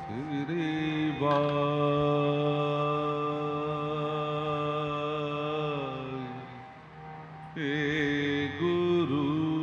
ਸ੍ਰੀ ਵਾਹਿਗੁਰੂ।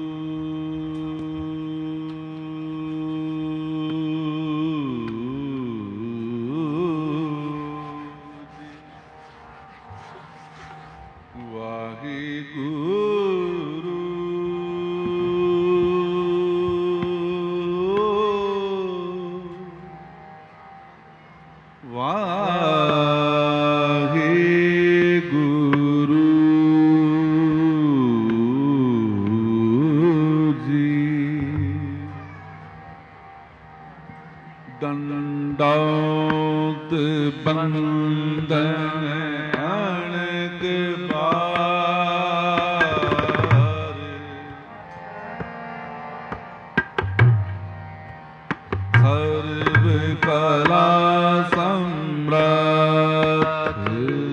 ਦੰਡੌਤ ਬੰਦਨ ਅਣਕ ਬਾਰ, ਸਰਬ ਕਲਾ ਸਮਰੱਥ,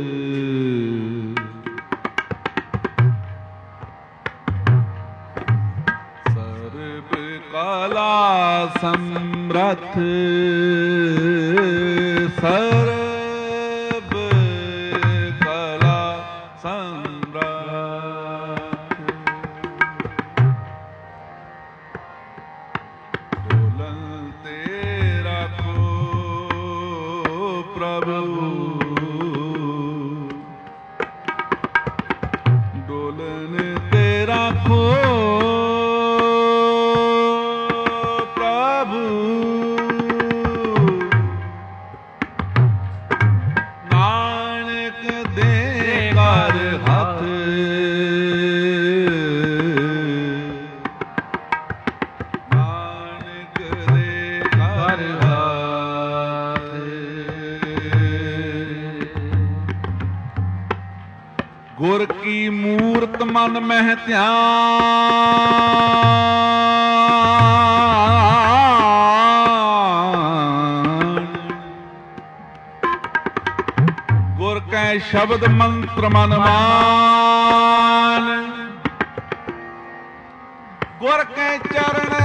ਸਰਬ ਕਲਾ ਸਮਰੱਥ, ਸਰਬ ਕਲਾ ਸਮਰੱਥ, ਡੋਲਨ ਤੇ ਰੱਖੋ ਪ੍ਰਭੂ, ਡੋਲਨ ਤੇ ਰੱਖੋ ਗੁਰ ਕੀ ਮੂਰਤ ਮਨ ਮਹਿ ਧਿਆਨ, ਗੁਰ ਕੈ ਸ਼ਬਦ ਮੰਤਰ ਮਨ ਮਾਨ, ਗੁਰ ਕੈ ਚਰਨ,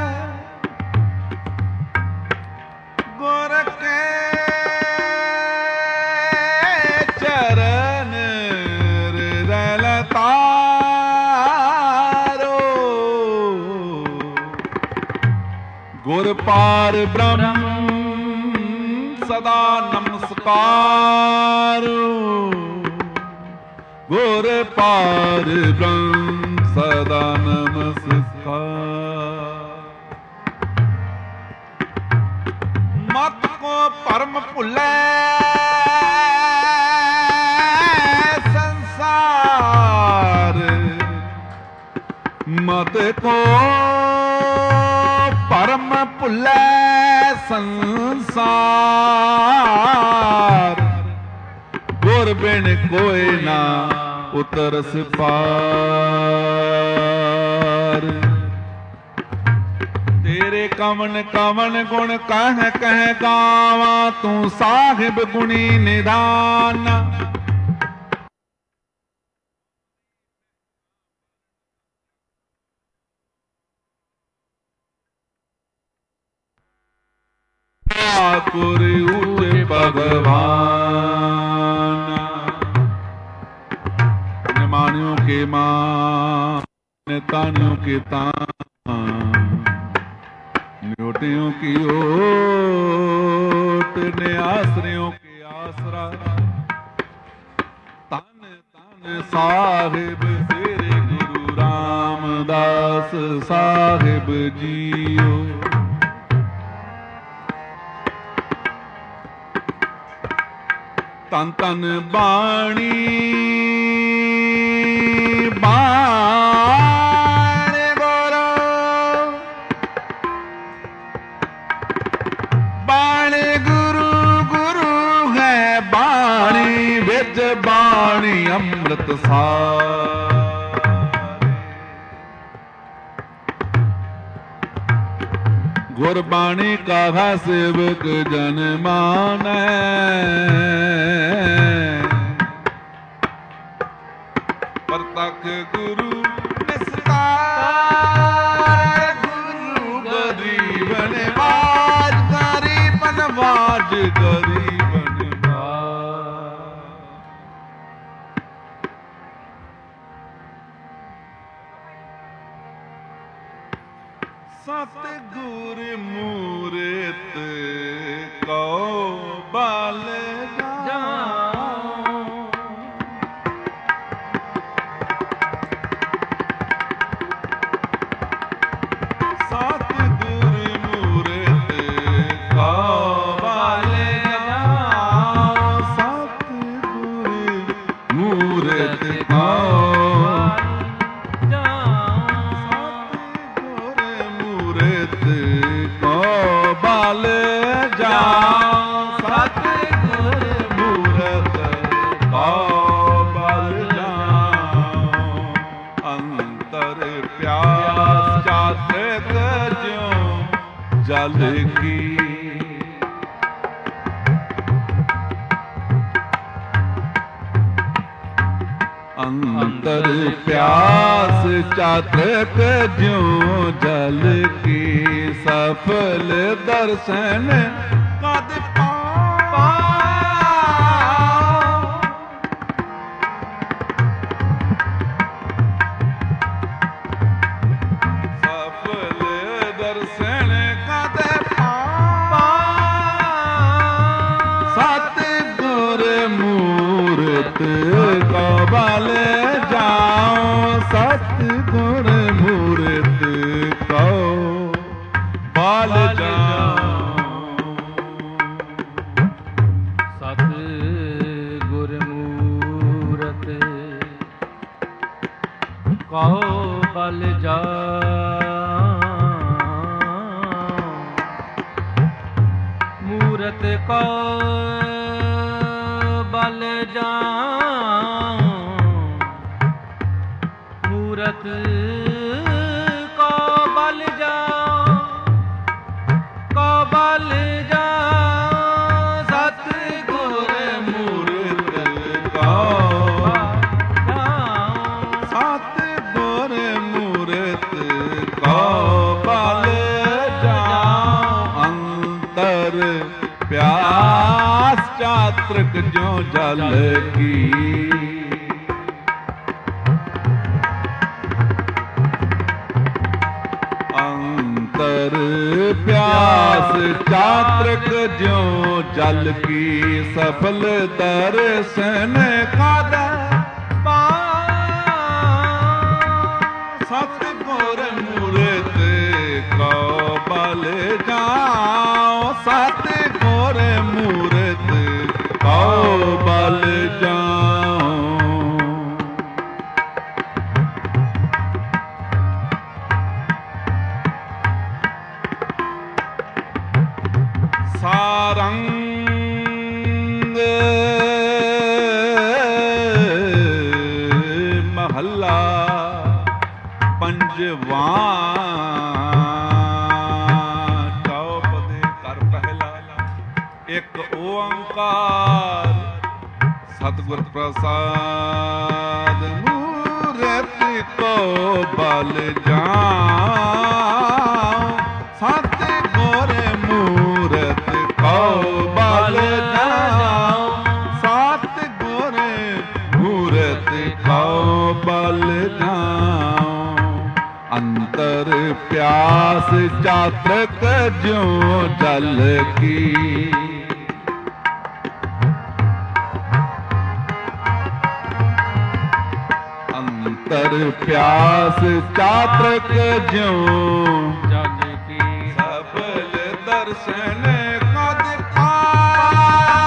ਗੁਰ ਕੈ ਚਰਨ ਗੁਰ ਪਾਰ ਬ੍ਰਹਮ ਸਦਾ ਨਮਸਕਾਰ, ਗੁਰ ਪਾਰ ਬ੍ਰਹਮ ਸਦਾ ਨਮਸਕਾਰ। ਮਤ ਕੋ ਭਰਮ ਭੁੱਲੈ ਸੰਸਾਰ, ਮਤ ਕੋ ਭਰਮ ਭੁੱਲੈ ਸੰਸਾਰ, ਗੁਰ ਬਿਨ ਕੋਇ ਨਾ ਉਤਰਸ ਪਾਰ। ਤੇਰੇ ਕਵਨ ਕਵਨ ਗੁਣ ਕਹਿ ਕਹਿ ਗਾਵਾਂ, ਤੂੰ ਸਾਹਿਬ ਗੁਣੀ ਨਿਧਾਨ। ठाकुर उठ भगवान, निमानियों के मान, तानियों के तान, न्योटियों की ओट, न्यासरियों के आसरा। तन तन साहिब तेरे गुरु रामदास साहिब जियो। तन तन बाणी बाण बोलो, बाण गुरु गुरु है बाणी, विच बाणी अमृत सार। गुरबाणी का सेवक जन मानै, प्रतख गुरु निस्तार, गुरु गरीब निवाज, गरीब बनवा ਗਰੀਬਨ ਸਤਿਗੁਰ ਮੂਰਤ ਕਉ ਬਲ ਜਾਉ। ਸਤਿਗੁਰ ਮੂਰਤ ਕਉ ਬਲ ਜਾਉ। ਸਤਿਗੁਰ ਮੂਰਤ ਕਉ ਬਲ ਜਾਉ। ਸਤਿਗੁਰ ਮੂਰਤ ਕਉ ਬਲ ਜਾਉ। ਅੰਤਰ ਪਿਆਸ ਚਾਤ੍ਰਿਕ ਜਿਉ ਜਲ ਕੀ। ਅੰਤਰ ਪਿਆਸ ਚਾਤ੍ਰਿਕ ਜਿਉ ਜਲ ਕੀ। ਸਫਲ ਦਰਸ਼ਨ ਕਦ ਪਾਉ। ਸਫਲ ਦਰਸ਼ਨ ਕਦ ਪਾਉ। ਸਤਿਗੁਰ ਮੂਰਤ ਕਉ ਬਲ ਜਾਉ। ਸਤਿਗੁਰ ਮੂਰਤ ਕਉ ਬਲ ਜਾਉ। ਸਤਿਗੁਰ ਮੂਰਤ ਕਉ ਬਲ ਜਾਉ। ਮੂਰਤ ਕਉ ਬਲ ਜਾਉ। ਮੂਰਤ ਕਉ ਬਲ ਜਾਉ। ਕਉ ਬਲ ਜਾਉ। ਸਤਿਗੁਰ ਮੂਰਤ ਕਉ ਜਾਉ। ਸਤਿਗੁਰ ਮੂਰਤ ਕਉ ਬਲ ਜਾਉ। ਅੰਤਰ ਪਿਆਸ ਚਾਤ੍ਰਿਕ ਜਿਉ ਜਲ ਕੀ। ਅੰਤਰ ਪਿਆਸ ਚਾਤ੍ਰਿਕ ਜਿਉ ਜਲ ਕੀ। ਸਫਲ ਦਰਸ਼ਨ ਕਦ ਪਾਉ। ਸਤਿਗੁਰ ਮੂਰਤ ਕਉ ਬਲ ਜਾਉ। ਸਤਿਗੁਰ ਮੂਰਤ ਕਉ ਬਲ ਜਾਉ। ਸਾਰੰਗ ਮਹੱਲਾ ਪੰਜਵਾਂ। ਚੌਪਦੇ ਕਰ ਪਹਿਲਾ। ਇੱਕ ਓੰਕਾਰ ਸਤਿਗੁਰ ਪ੍ਰਸਾਦ। ਮੂਰਤ ਕਉ ਬਲ ਜਾਉ। ਸਤਿਗੁਰ ਮੂਰਤ ਕਉ ਬਲ ਜਾਉ। ਸਤਿਗੁਰ ਮੂਰਤ ਕਉ ਬਲ ਜਾਉ। ਅੰਤਰ ਪਿਆਸ ਚਾਤ੍ਰਿਕ ਜਿਉ ਜਲ ਕੀ। ਅੰਤਰ ਪਿਆਸ ਚਾਤ੍ਰਿਕ ਜਿਉ ਜਲ ਕੀ। ਸਫਲ ਦਰਸ਼ਨ ਕਦ ਪਾਉ।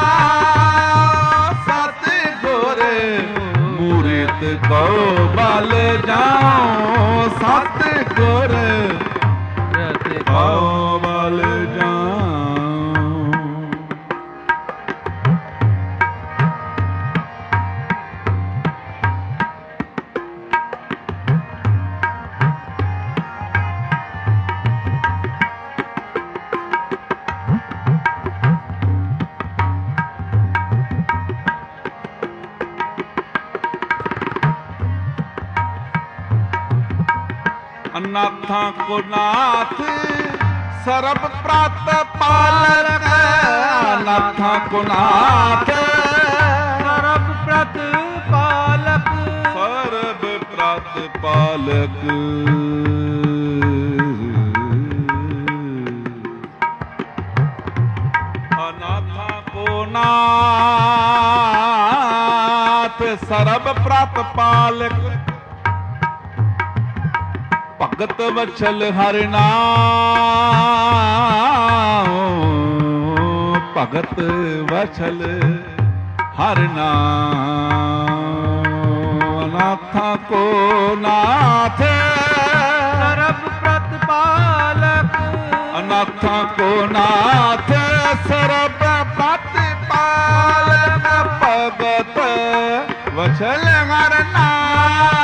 ਸਤਿਗੁਰ ਮੂਰਤ ਕਉ ਬਲ ਜਾਉ। ਸਤਿਗੁਰ ਮੂਰਤ ਕਉ ਬਲ ਜਾਉ। ਅਨਾਥਾਂ ਕੋ ਨਾਥ ਸਰਬ ਪ੍ਰਤ ਪਾਲਕ। ਅਨਾਥ ਕੋ ਨਾਥ ਸਰਬ ਪ੍ਰਤ ਪਾਲਕ ਸਰਬ ਪ੍ਰਤ ਪਾਲਕ ਅਨਾਥਾ ਕੋ ਨਾਥ ਸਰਬ ਪ੍ਰਤ ਪਾਲਕ ਭਗਤ ਵਛਲ ਹਰਿ ਨਾਮ ਭਗਤ ਵਛਲ ਹਰਿ ਨਾਮ ਅਨਾਥਾ ਕੋ ਨਾਥ ਸਰਬ ਪ੍ਰਤ ਪਾਲਕ ਅਨਾਥਾ ਕੋ ਨਾਥ ਸਰਬ ਪ੍ਰਤ ਪਾਲਕ ਭਗਤ ਵਛਲ ਹਰਿ ਨਾਮ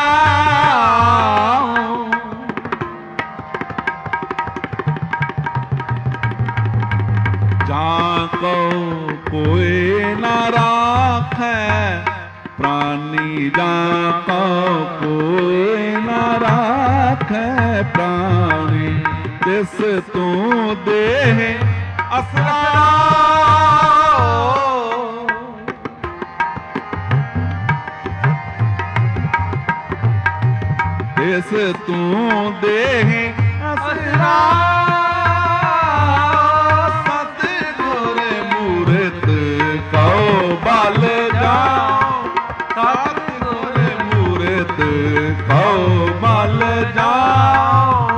ਜਾਂ ਕਉ ਕੋਇ ਨਾ ਰਾਖੈ ਪ੍ਰਾਨੀ ਜਾਂ ਕਉ ਕੋਇ ਨਾ ਰਾਖੈ ਪ੍ਰਾਨੀ ਤਿਸ ਤੂੰ ਦੇਹ ਅਸਰਾ ਤਿਸ ਤੂੰ ਦੇਹ ਅਸਰਾ ਬਲ ਜਾਓ ਸਤਿਗੁਰ ਮੂਰਤ ਕਉ ਬਲ ਜਾਓ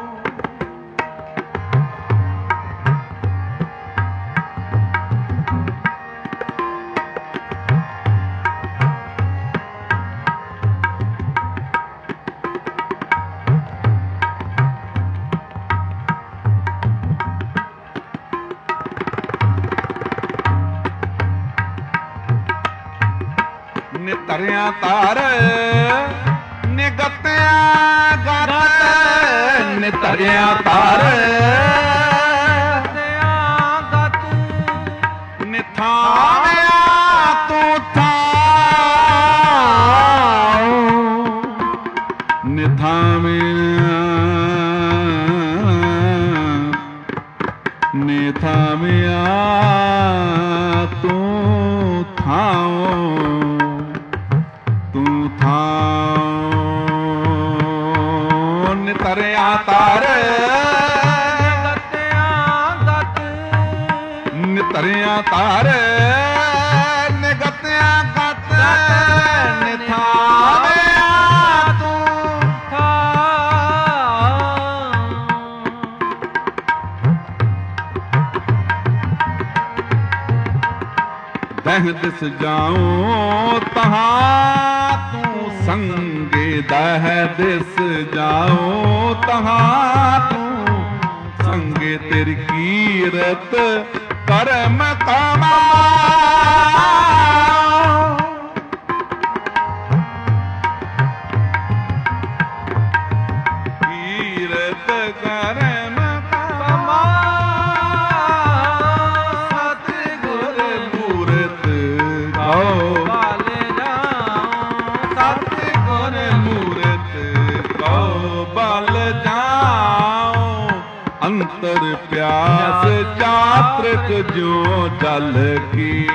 ਨਿਤਰਿਆ ਤਾਰ ਨਿਗਤਿਆ ਗਤ ਨਿਤਰਿਆ ਤਾਰ ਗਤ ਨਿਥਾਵਿਆ ਤੂੰ ਥਾਉ ਨਿਥਾਵਿਆ ਨਿਥਾਵਿਆ ਤੂੰ ਥਾਉ ਨਿਤਰਿਆ ਤਾਰ ਨਿਤਰਿਆ ਤਾਰ ਨਿਗਤਿਆ ਗਤ ਨਿਥਾਵਿਆ ਤੂੰ ਦਹ ਦਿਸ ਜਾਉ ਤਹਾਂ ਤੂੰ ਸੰਗੇ ਦਹ ਦਿਸ ਜਾਉ ਤਹਾਂ ਤੂੰ ਸੰਗੇ ਤੇਰੀ ਕੀਰਤ ਕਰਮ ਕਮਾ ਕੀਰਤ ਕਰਮ ਕਮਾ ਸਤਿਗੁਰ ਮੂਰਤ ਕਉ ਬਲ ਜਾਓ ਸਤਿਗੁਰ ਮੂਰਤ ਕਉ ਬਲ ਜਾਓ ਅੰਤਰ ਪਿਆਸ ਚਾਤ੍ਰਿਕ ਜਿਉ ਜਲ ਕੀ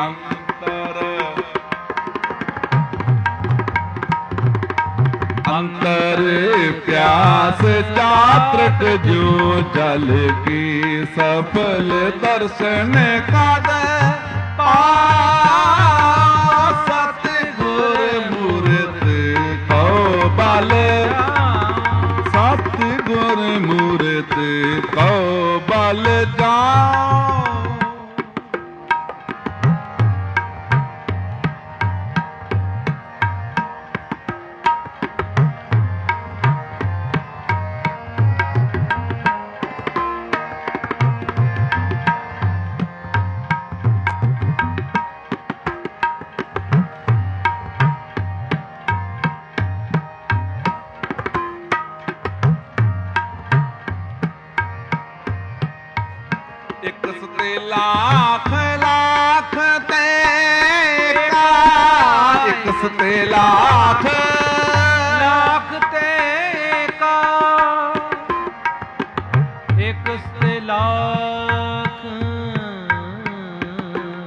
ਅੰਤਰ ਪਿਆਸ ਚਾਤ੍ਰਿਕ ਜਿਉ ਜਲ ਕੀ ਸਫਲ ਦਰਸ਼ਨ ਕਦ ਪਾ ਸਤਿਗੁਰ ਮੂਰਤ ਕਉ ਬਲ ਸਤਿਗੁਰ ਮੂਰਤ ਕਉ ਬਲ ਜਾਉ ਇੱਕ ਸਤੇ ਲਾਖ ਲਾਖ ਤੇ ਇੱਕ ਸਤੇ ਲਾਖ ਲਾਖ ਤੇ ਕਾ ਇੱਕ ਸਤੇ ਲਾਖ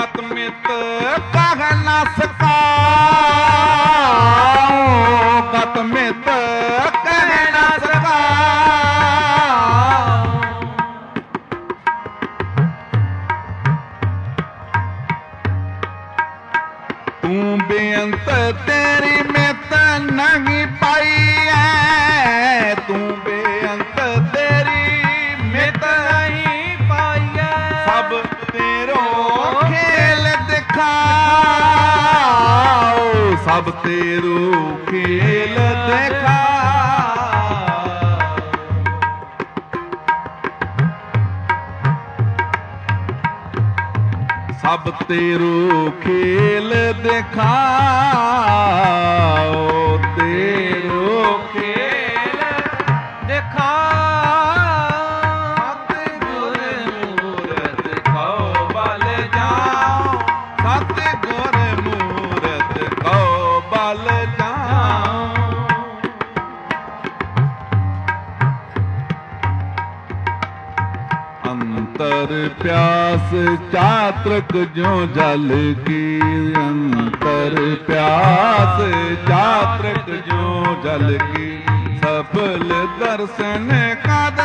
ਗਤ ਮਿਤ ਕਹਿ ਨਾ ਸਕਾਉ, ਗਤ ਮਿਤ ਕਹਿ ਨਾ ਸਕਾਉ। ਤੂੰ ਬੇਅੰਤ ਤੇਰੀ ਮਿਤ ਨਹੀਂ ਪਾਈ ਐ, ਤੂੰ ਬੇਅੰਤ ਤੇਰੀ ਮਿਤ ਨਹੀਂ ਪਾਈਐ। ਸਭ ਤੇਰੋ ਖੇਲ ਦਿਖਾਓ, ਸਭ ਤੇਰੋ ਖੇਲ ਦਿਖਾਓ। ਸਭ ਤੇਰੋ ਖੇਲ ਦਿਖਾਓ, ਤੇਰੋ ਖੇਲ ਦਿਖਾ। ਸਤਿਗੁਰ ਮੂਰਤ ਕਉ ਬਲ ਜਾਉ, ਸਤਿਗੁਰ ਮੂਰਤ ਕਉ ਬਲ ਜਾਉ। ਅੰਤਰ ਪਿਆਸ ਚਾਤ੍ਰਿਕ ਜਿਉ ਜਲ ਕੀ, ਅੰਤਰ ਪਿਆਸ ਚਾਤ੍ਰਿਕ ਜਿਉ ਜਲ ਕੀ। ਸਫਲ ਦਰਸ਼ਨ ਕਦ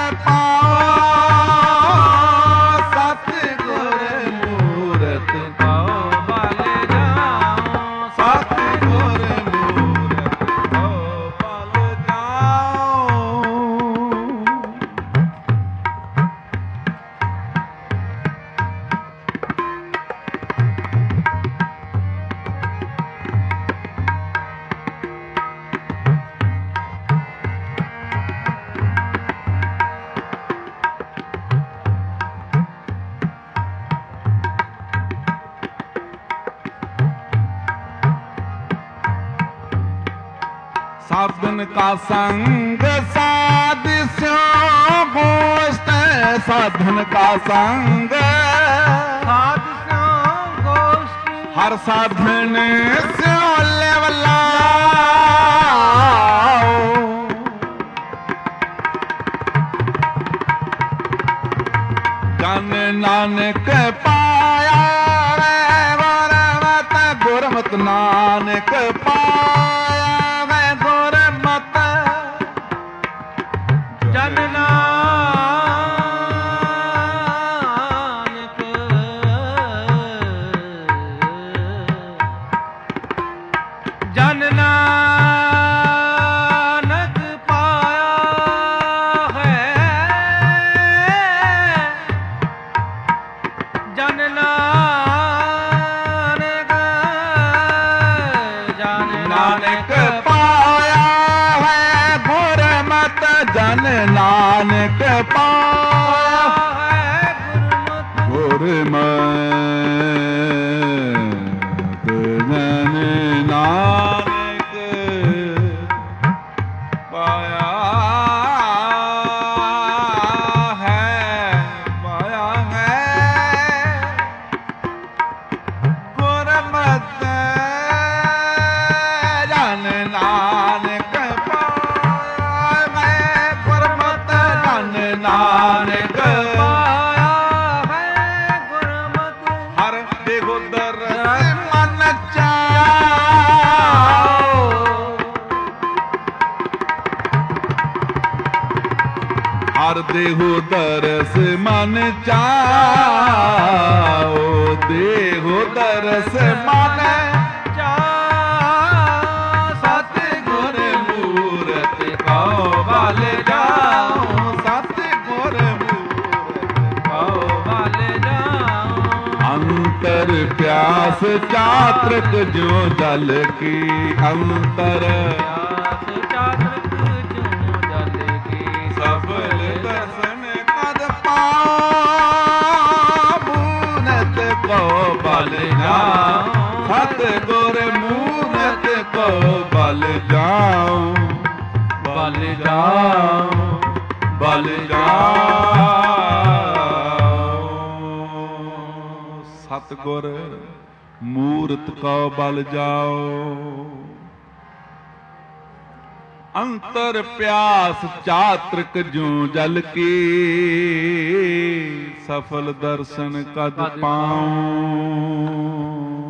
ਪਾਉ, ਸਤਿਗੁਰ ਮੂਰਤ ਕਉ ਬਲ ਜਾਉ। ਸਤਿਗੁਰ ਮੂਰਤ ਕਉ ਬਲ ਜਾਉ। साधन का संग साध स्यो गोष्ठ, साधन का संग ਸਾਧ ਸਿਉ ਗੋਸ਼ਟ। हर साधन स्यो लेवलाओ। जन नानक पाया गुरमत, गुरमत नानक पाया गुरमत। ਜਨ ਨਾਨਕ ਜਨ ਨਾਨਕ ਪਾਇਆ ਹੈ, ਜਨ ਨਾਨਕ ਜਨ ਨਾਨਕ ਪਾਇਆ ਹੈ ਗੁਰਮਤ, ਜਨ ਨਾਨਕ ਪਾਇਆ ਹੈ ਗੁਰਮਤਿ। ਗੁਰਮਤ ਜਨ ਨਾਨਕ ਪਾਇਆ ਹੈ, ਪਾਇਆ ਹੈ ਗੁਰਮਤ ਜਨ ਨਾਨਕ ਪਾਇਆ ਹੈ, ਗੁਰਮਤ ਜਨ ਨਾਨਕ ਪਾਇਆ ਹੈ ਗੁਰਮਤਿ। ਹਰ ਦੇਹੁ ਦਰਸ ਮਨ ਚਾਉ, ਹਰ ਦੇਹੁ ਦਰਸ ਮਨ ਚਾਉ, ਦੇਹੁ ਦਰਸ ਮਨ ਚਾਉ। ਸਤਿਗੁਰ ਮੂਰਤ ਕਉ ਬਲ ਜਾਉ, ਸਤਿਗੁਰ ਮੂਰਤ ਕਉ ਬਲ ਜਾਉ। ਅੰਤਰ ਪਿਆਸ ਚਾਤ੍ਰਿਕ ਜਿਉ ਜਲ ਕੀ, ਅੰਤਰ ਪਿਆਸ ਚਾਤ੍ਰਿਕ ਜਿਉ ਜਲ ਕੀ। ਸਫਲ ਦਰਸ਼ਨ ਕਦ ਪਾਉ, ਮੂਰਤ ਕੋ ਬਲ ਜਾਉ, ਸਤਿਗੁਰ ਮੂਰਤ ਕੋ ਬਲ ਜਾਉ, ਬਲ ਜਾਉ, ਬਲ ਜਾਉ। ਸਤਿਗੁਰ ਮੂਰਤ ਕੋ ਬਲ ਜਾਉ। अंतर प्यास चात्रिक ज्यों जल की, सफल दर्शन कद पाऊं।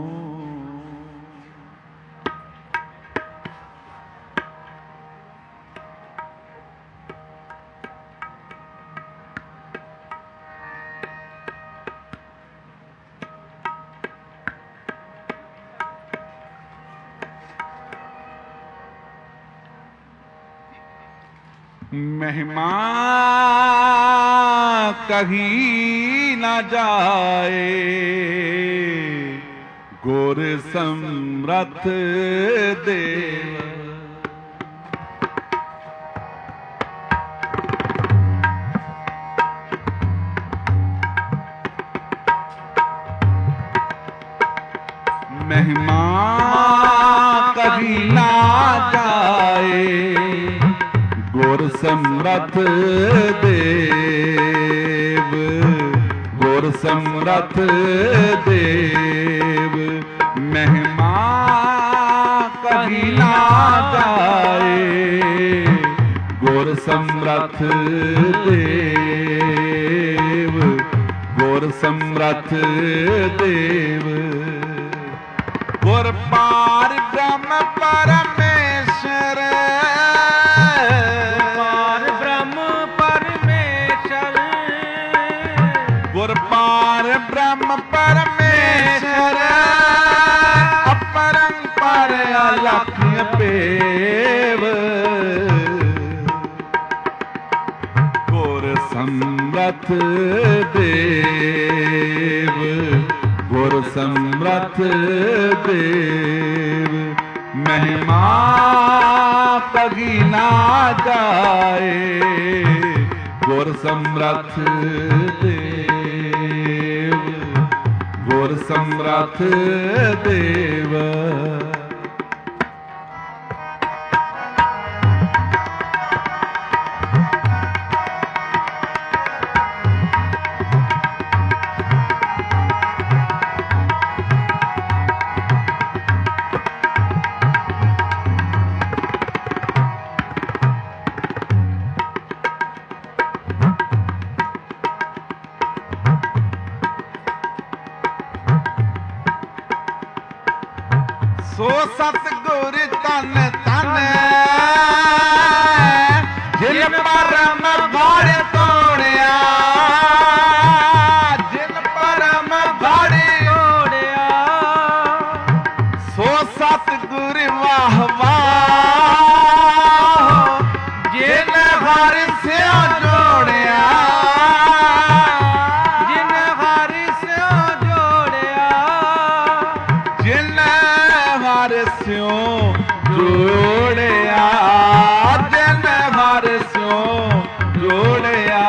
महिमा कही न जाए, गुर समरथ देव। महिमा कही न जाए, गुर समरथ देव, गुर समरथ देव। महिमा कही ना जाए, गुर समरथ देव, गुर समरथ देव। गुर पार ब्रह्म परमेश्वर, गुर पार ब्रह्म परमेश्वर, अपरंपार अलख पेव। गुर समरथ देव, गुर समरथ देव। महिमा कही ना जाए, गुर समरथ देव, गुर समरथ देव। सो सतगुर तन तन, जिन परम गढ़ तोड़िया, जिन परम गढ़ तोड़िया। सो सतगुर वाह वाह, जिन हर स्यों जोड़िया, जिन हर स्यों जोड़िया। जिन हर स्यों जोड़िया, जिन हर स्यों जोड़िया।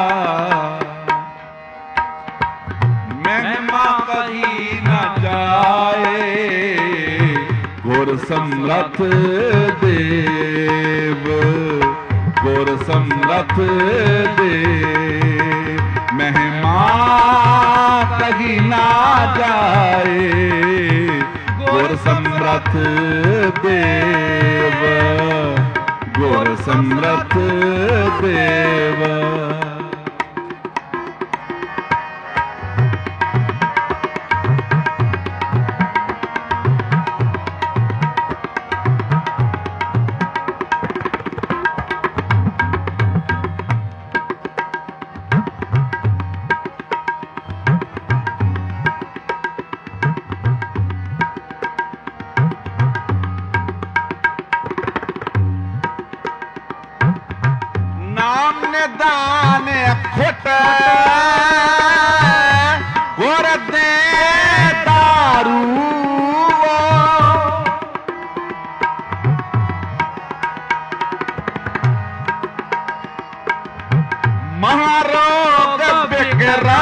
महिमा कही न जाए, गुर समरथ देव, गुर समरथ देव। महिमा कही ना जाए, गुर समरथ देव, गुर समरथ देव। दान खुट गुर दे दारू, महारोग बिगरा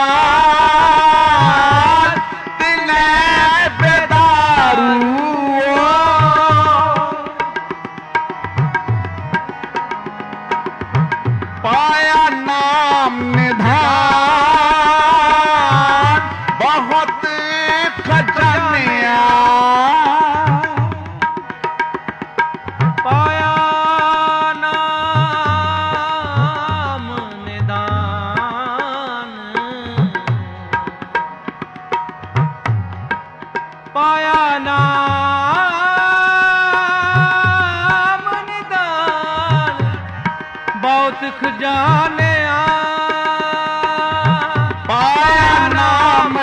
तिने बेदारू। पाया नाम निधान बहुत खजनिया, पाया सुख जानिया पाया नाम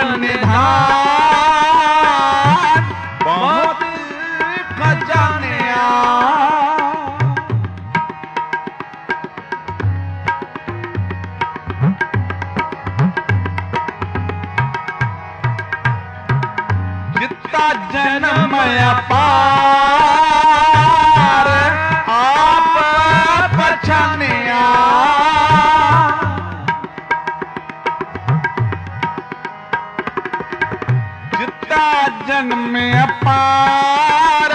निधान बहुत खजानिया जितना जन्म अपार आप पहचानिया जितना जन्म अपार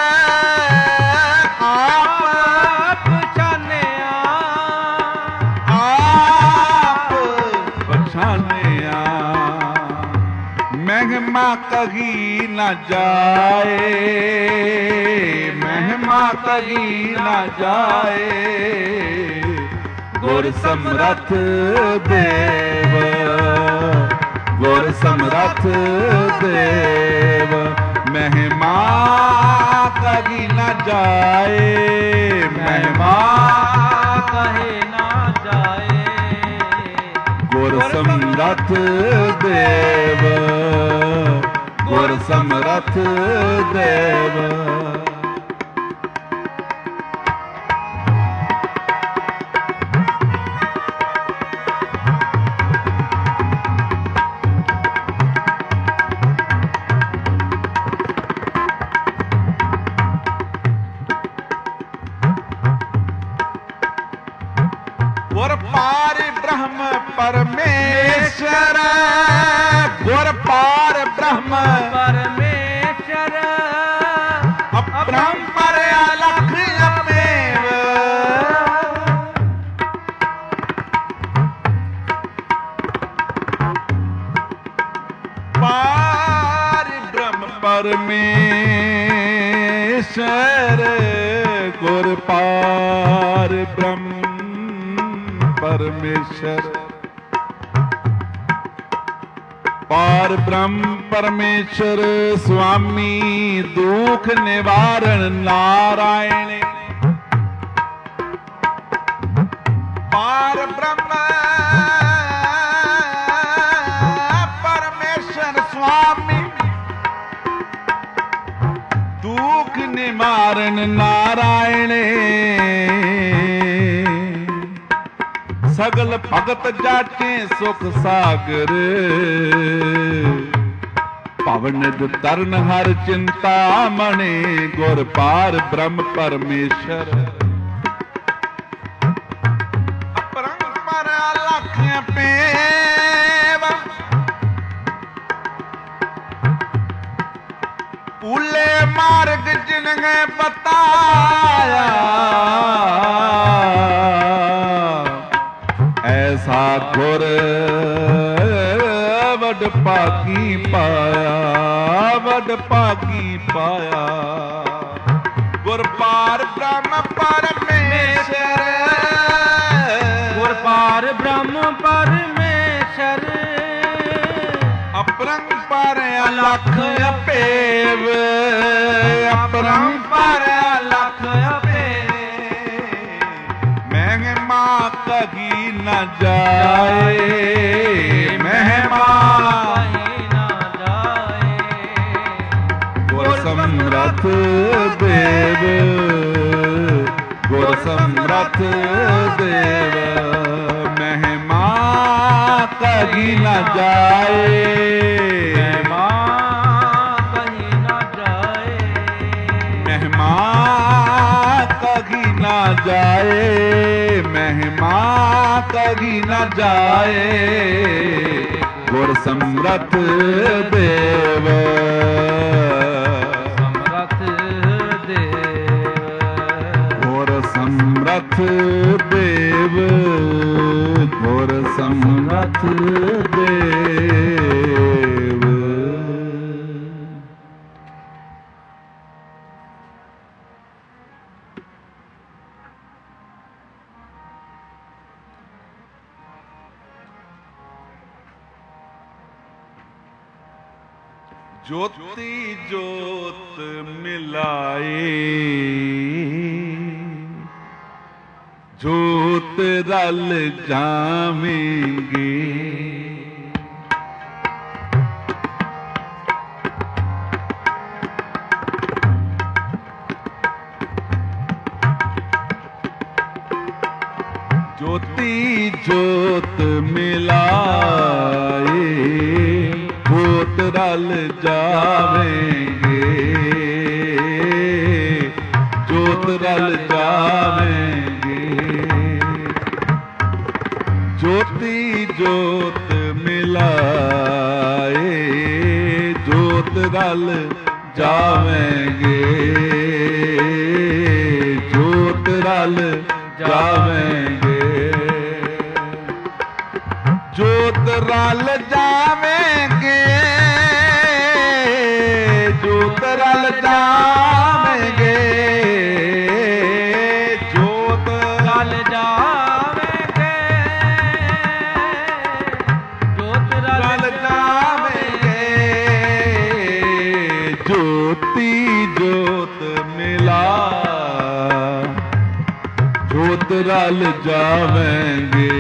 आप पहचानिया आप पहचानिया महिमा कही न जाए महिमा कही न जाए गुर समरथ देव गुर समरथ देव महिमा कही न जाए महिमा कहे ना जाए गुर समरथ देव गुर समरथ देव गुर पार ब्रह्म परमेश्वर गुर पार ब्रह्म परमेश्वर अपरंपर अलख अमेव पार ब्रह्म परमेश्वर गुर पार ब्रह्म परमेश्वर पार ब्रह्म परमेश्वर स्वामी दुख निवारण नारायण पार ब्रह्म परमेश्वर स्वामी दुख निवारण नारायण सगल भगत जाटे सुख सागर पवनिद तरन हर चिंता मणि गुर पार ब्रह्म परमेश्वर अपरंपर अलख पेव उले मार्ग जिन्हें बताया ऐसा गुर वड पागी पाया वड पागी पाया गुर पार ब्रह्म परमेश्वर गुर पार ब्रह्म परमेश्वर अपरंपर अलख अपेव अपरंपर अलख अपेव महिमा कही न जाए महिमा कहे ना जाए गुर समरथ देव गुर समरथ देव महिमा कही न जाए महिमा कहे ना जाए महिमा कही न जाए महिमा कही न जाए गुर समरथ देव समरथ देव गुर समरथ देव गुर समरथ देव ज्योति ज्योत मिलाए ज्योत ਜੋਤ ਰਲ ਜਾਵੇਂਗੇ। ਜੋਤੀ ਜੋਤ ਮਿਲਾਏ ਜੋਤ ਰਲ ਜਾਵੇਂਗੇ। ਜੋਤ ਰਲ ਜਾਵੇਂਗੇ। ਜੋਤੀ ਜੋਤ ਮਿਲਾਏ ਜੋਤ ਰਲ ਜਾਵੇਂਗੇ। ਜੋਤ ਰਲ ਜਾਵੇਂਗੇ। ਜੋਤ ਰਲ ਜਾਵੇਂਗੇ। ਜੋਤ ਰਲ ਜਾਵੇਂਗੇ। ਜੋਤ ਰਲ ਜਾਵੇਂਗੇ। ਜੋਤ ਰਲ ਜਾਵੇਂਗੇ। ਜੋਤੀ ਜੋਤ ਮਿਲਾ ਜੋਤ ਰਲ ਜਾਵੇਂਗੇ।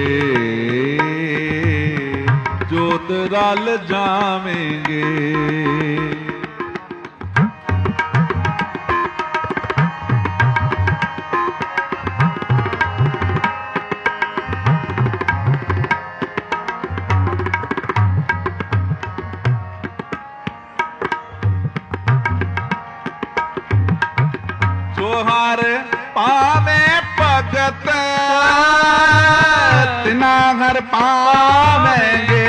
ਜੋਤ ਰਲ ਜਾਵੇਂਗੇ। ਜੋ ਹਰ ਪਾਵੇ ਭਗਤ ਤਿਨਾ ਹਰ ਪਾਵੇਂਗੇ।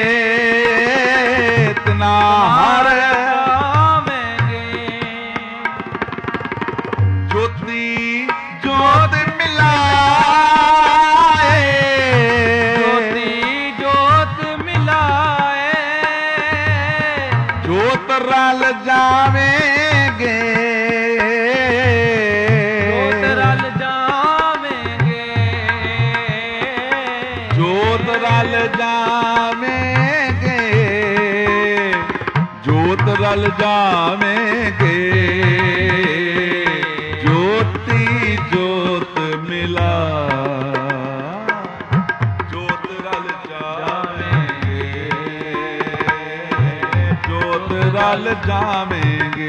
ਤਿਨਾ ਹਰ ਪਾਵੇਂਗੇ। ਜੋਤੀ ਜੋਤ ਮਿਲਾਏ ਜੋਤੀ ਜੋਤ ਮਿਲਾਏ ਜੋਤ ਰਲ ਜਾਵੇਂਗੇ। ਜੋਤ ਰਲ ਜਾਵੇਂਗੇ। ਜੋਤ ਰਲ ਜਾਵੇਂਗੇ। ਜੋਤ ਰਲ ਜਾਵੇਂਗੇ। ਜੋਤੀ ਜੋਤ ਮਿਲਾ ਜੋਤ ਰਲ ਜਾਵੇਂਗੇ। ਜੋਤ ਰਲ ਜਾਵੇਂਗੇ।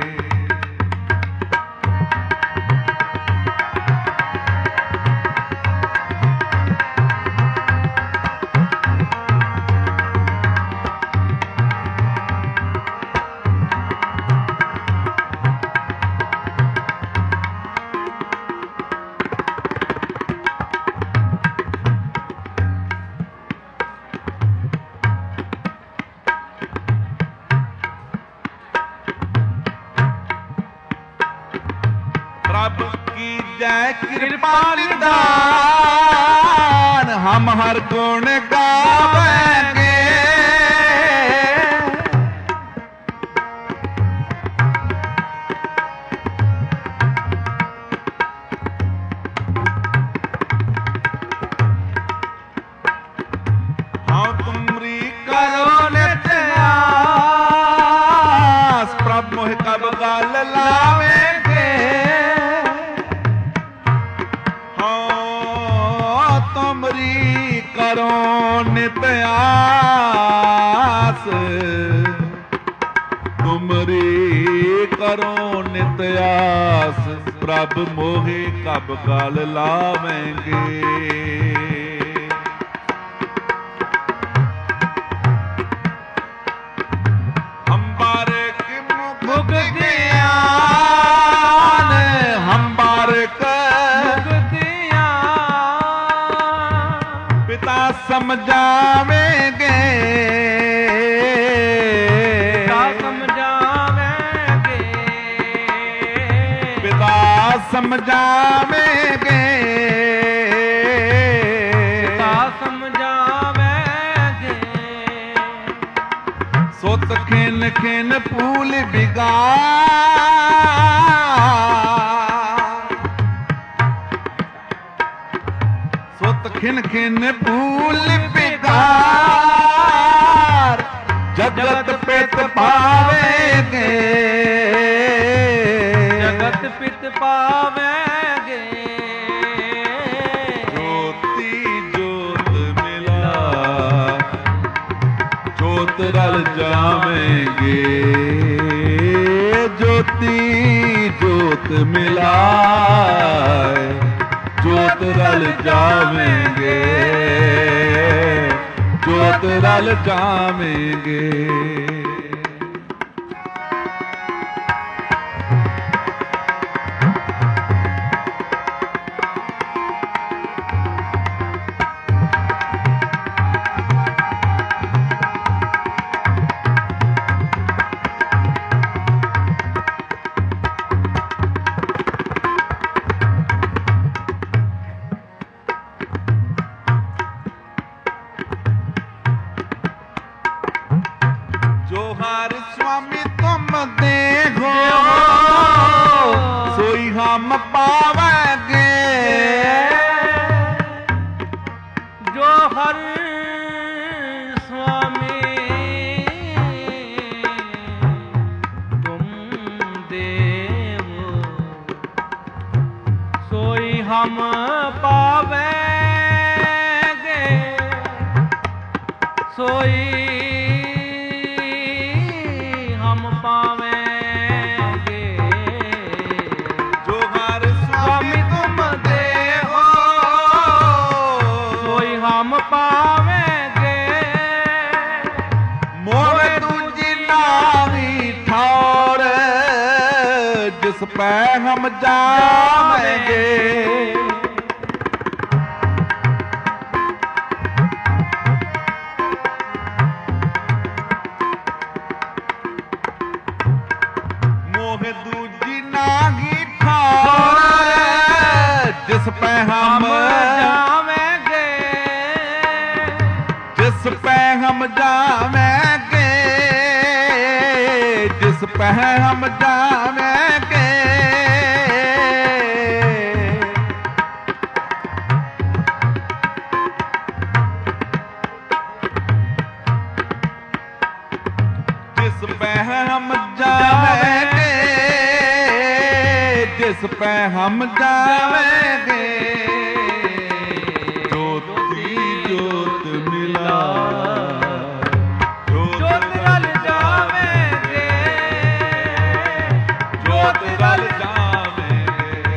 प्रभु की जय कृपा निदान हम हर गुण गावेंगे। हाँ तुमरी करो नित आस प्रभु मोह कब गल लावेंगे। तुमरी करो नित आस तुमरी करो नित आस प्रभु मोहे कब गल लावेंगे। हम बारक मुख ज्ञान हम बारक पिता समझावेंगे। पिता समझावेंगे। पिता समझावेंगे। पिता समझावेंगे। सुत खिन खिन फूल बिगाड़ सुत खिन खिन फूल बिगाड़ जगत पित पावेंगे। जगत पित पावेंगे। ਜੋਤ ਰਲ ਜਾਵੇਂਗੇ, ਜੋਤੀ ਜੋਤ ਮਿਲਾਏ, ਜੋਤ ਰਲ ਜਾਵੇਂਗੇ, ਜੋਤ ਰਲ ਜਾਵੇਂਗੇ। स्वामी तुम देखो सोई हम पावेंगे, जो हर स्वामी तुम देवो सोई हम पावेंगे, सोई हम पावेंगे। जो हर स्वामी तुम देहो सोई हम पावेंगे, मोह दूजी नावी ठौर जिस पे हम जावेंगे। जिस पे हम जावेंगे, जिस पे हम जावेंगे, जिस पे हम जावेंगे। जिस पे हम जावेंगे, जिस पे हम जावेंगे, ज्योति ज्योत मिला, ज्योत रल जावेंगे, ज्योत रल जावेंगे,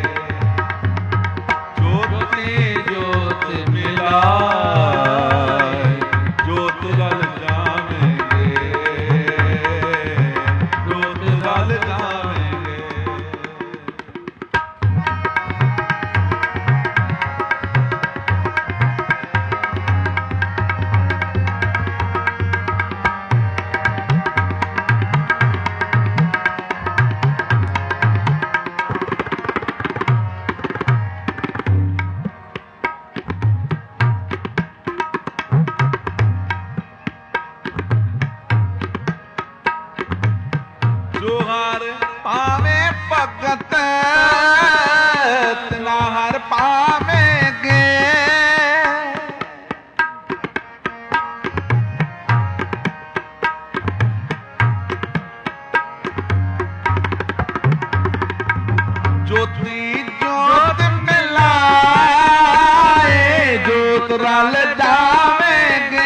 ज्योति ज्योत मिला, ज्योत रल जावेंगे, ज्योत रल जावेंगे। जो हर पावे भगत तना हर पावेंगे, ज्योति ज्योत मिलाए, ज्योत रल जावेंगे।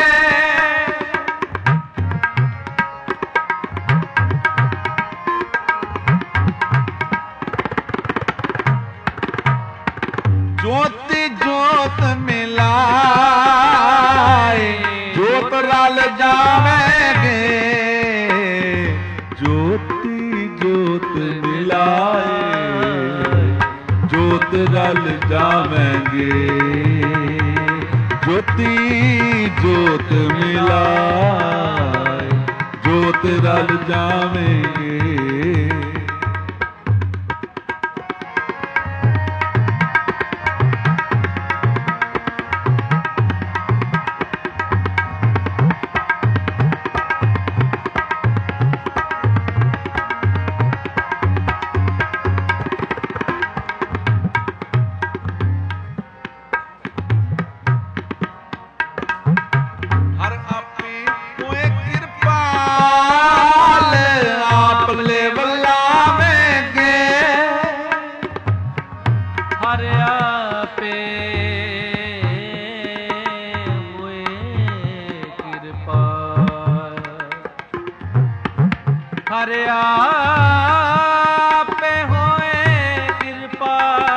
ज्योति ज्योत मिलाए, ज्योत रल जावेंगे, ज्योति ज्योत मिलाए, ज्योत रल जावेंगे, ज्योति ज्योत मिलाए, ज्योत रल जावेंगे। हर आपी कोई कृपाल आप ले ਹਰ ਆਪੇ ਹੋਏ ਕਿਰਪਾ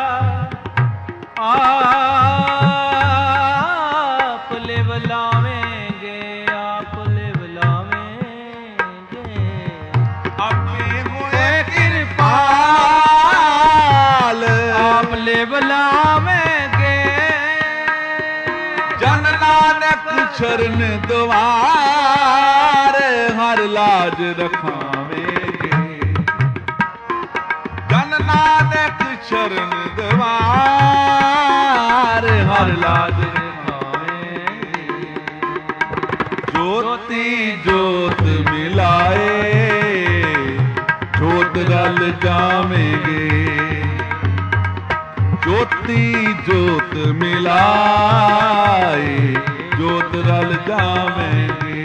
ਆਪ ਲਿਵ ਲਾਵੇਂਗੇ ਆਪ ਲਿਵ ਲਾਵੇਂਗੇ ਆਪੇ ਹੋਏ ਕਿਰਪਾਲ ਆਪ ਲਿਵ ਲਾਵੇਂਗੇ ਜਨ ਨਾਨਕ ਚਰਨ ਦੁਆਰ ਹਰ ਲਾਜ ਰਖਾਵੇਂਗੇ ਜਨ ਨਾਨਕ ਚਰਨ ਦੁਆਰ ਹਰ ਲਾਜ ਰਖਾਵੇਂਗੇ ਜੋਤੀ ਜੋਤ ਮਿਲਾਏ ਜੋਤ ਰਲ ਜਾਵੇਂਗੇ ਜੋਤੀ ਜੋਤ ਮਿਲਾਏ ਜੋਤ ਰਲ ਜਾਵੇਂਗੇ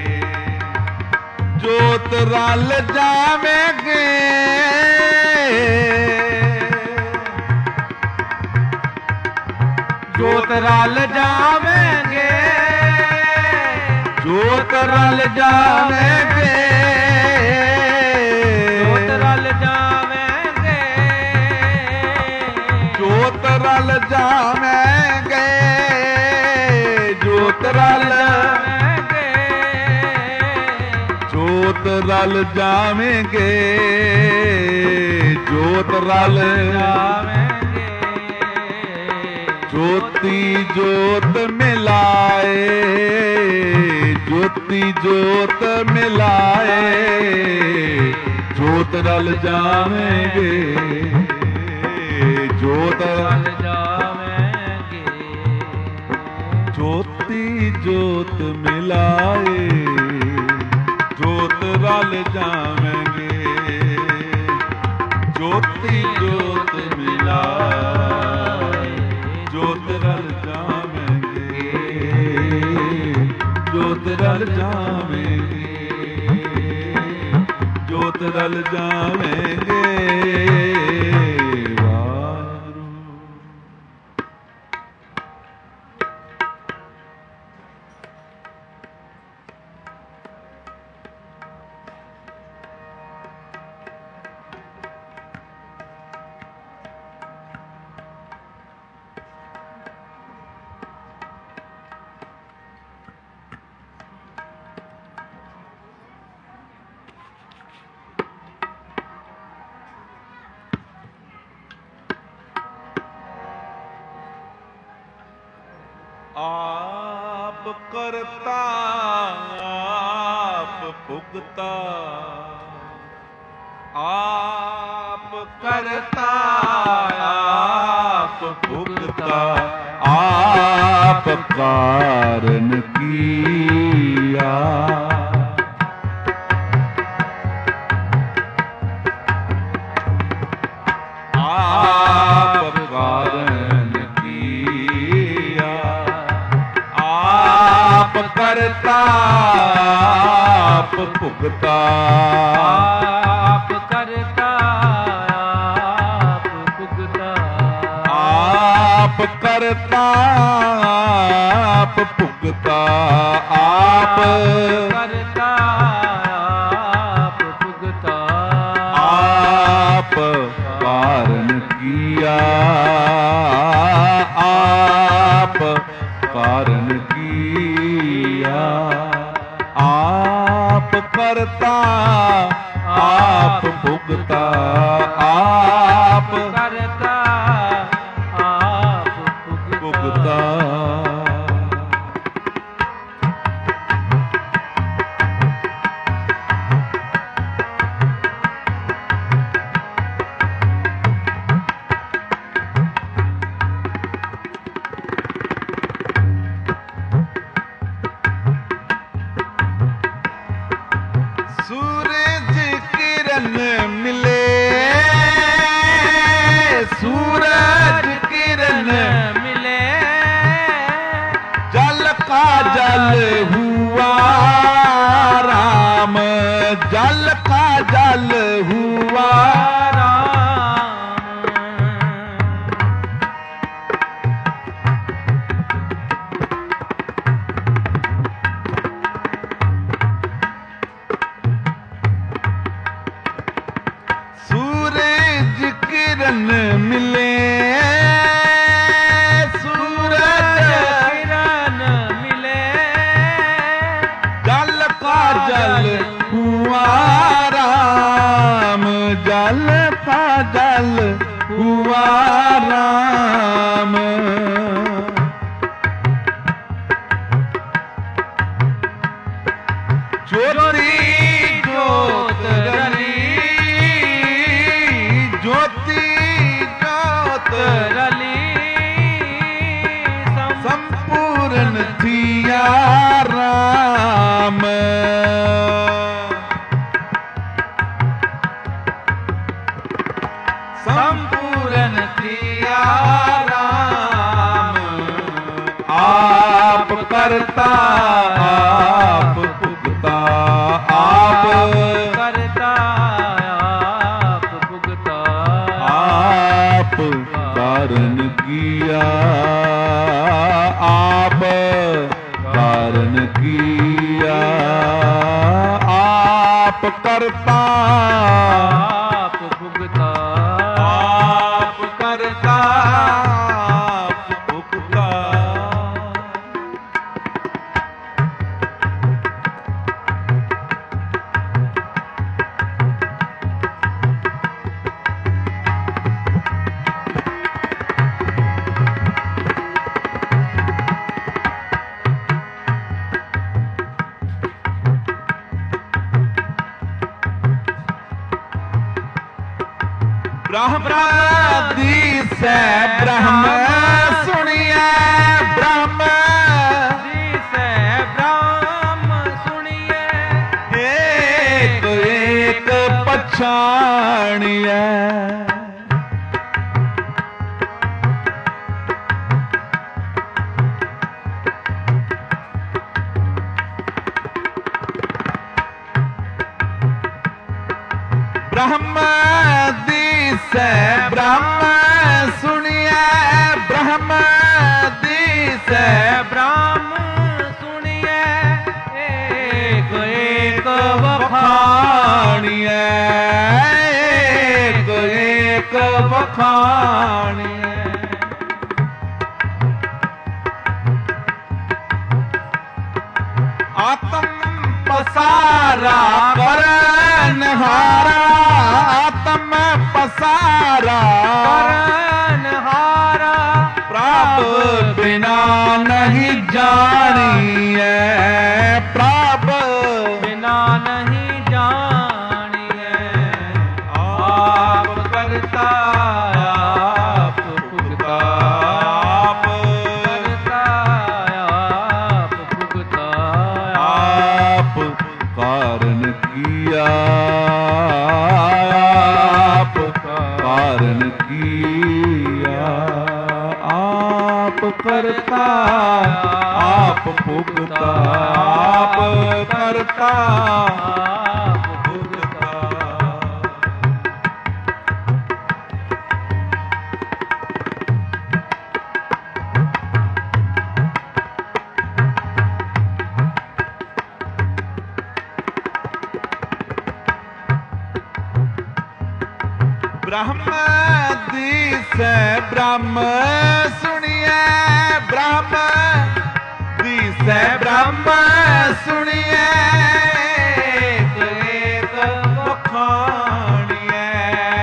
ਜੋਤ ਰਲ ਜਾਵੇਂਗੇ ਜੋਤ ਰਲ ਜਾਵੇਂਗੇ ਜੋਤ ਰਲ ਜਾਵੇਂਗੇ ਜੋਤ ਰਲ ਜਾਵੇਂਗੇ ਜੋਤ ਰਲ ਜਾਵੇਂਗੇ ਜੋਤ ਰਲ ਜੋਤ ਰਲ ਜਾਵੇਂਗੇ ਜੋਤ ਰਲ ਜਾਵੇਂਗੇ ਜੋਤੀ ਜੋਤ ਮਿਲਾਏ ਜੋਤੀ ਜੋਤ ਮਿਲਾਏ ਜੋਤ ਰਲ ਜਾਵੇਂਗੇ ਜੋਤ ਰਲ ਜਾਵੇਂਗੇ ਜੋਤੀ ਜੋਤ ਮਿਲਾਏ ਜੋਤ ਰਲ ਜਾਵੇਂਗੇ ਜੋਤੀ ਜੋਤ ਮਿਲਾਏ ਜੋਤ ਰਲ ਜਾਵੇਂਗੇ ਜੋਤ ਰਲ ਜਾਵੇਂਗੇ ਜੋਤ ਰਲ ਜਾਵੇਂਗੇ ਵਾਹਿਗੁਰੂ ਆਪ ਕਰਤਾ ਆਪ ਭੁਗਤਾ ਆਪ ਕਰਤਾ ਆਪ ਭੁਗਤਾ ਆਪ ਕਾਰਨ ਕੀਆ ਆਪ ਕਾਰਨ ਕੀਆ ਆਪ ਕਰਤਾ ਆਪ ਭੁਗਤਾ ਆਪ ਕਰਤਾ ਆਪ ਭੁਗਤਾ ਆਪ ਕਰਤਾ ਆਪ ਭੁਗਤਾ ਆਪ ਕਰਤਾ ਆਪ ਭੁਗਤਾ ਆਪ ਕਾਰਨ ਕੀਆ ਆਪ ਕਾਰਨ ਕੀਆ ਆਪ ਕਰਤਾ ਆਪ ਭੁਗਤਾ ਆਪ ਕਰਤਾ ਆਪ ਭੁਗਤਾ ਸੂਰਜ ਕਿਰਨ ਮਿਲੇ ਸੂਰਜ ਕਿਰਨ ਮਿਲੇ ਜਲ ਕਾ ਜਲ ਹੁਆ ਰਾਮ ਜਲ ਕਾ ਜਲ ਹੁਆ राम। ज्योति ज्योत रली, ज्योति ज्योत रली संपूर्ण थिया राम। संपूर्ण थिया राम। आप करता आप भुगता, आप करता आप भुगता, आप कारण किया, आप कारण किया, आप करता आप भुगता, आप करता आप भुगता। ब्रह्मादि से ब्रह्म सुनिए, ब्रह्म से ब्रह्म सुनिए, एक एक पछाणिए। ब्रह्म से ब्रह्म सुनिए, ब्रह्म से ब्रह्म सुनिए, एक एक बखानिए, एक एक बखानिए। आत्म पसारा करनहारा, आत्म पसारा करनहारा, प्रभ बिना नहीं जानिए, प्रभ बिना नहीं जानिए। आप करता आप भुगता, आप करता आप भुगता, आप कारण किया, आप कारण किया, आप करता आप भुगता, आप करता आप भुगता। ब्रह्म से ब्रह्म सुनिए, ब्रह्म से ब्रह्म सुनिए, एक एक बखानिए,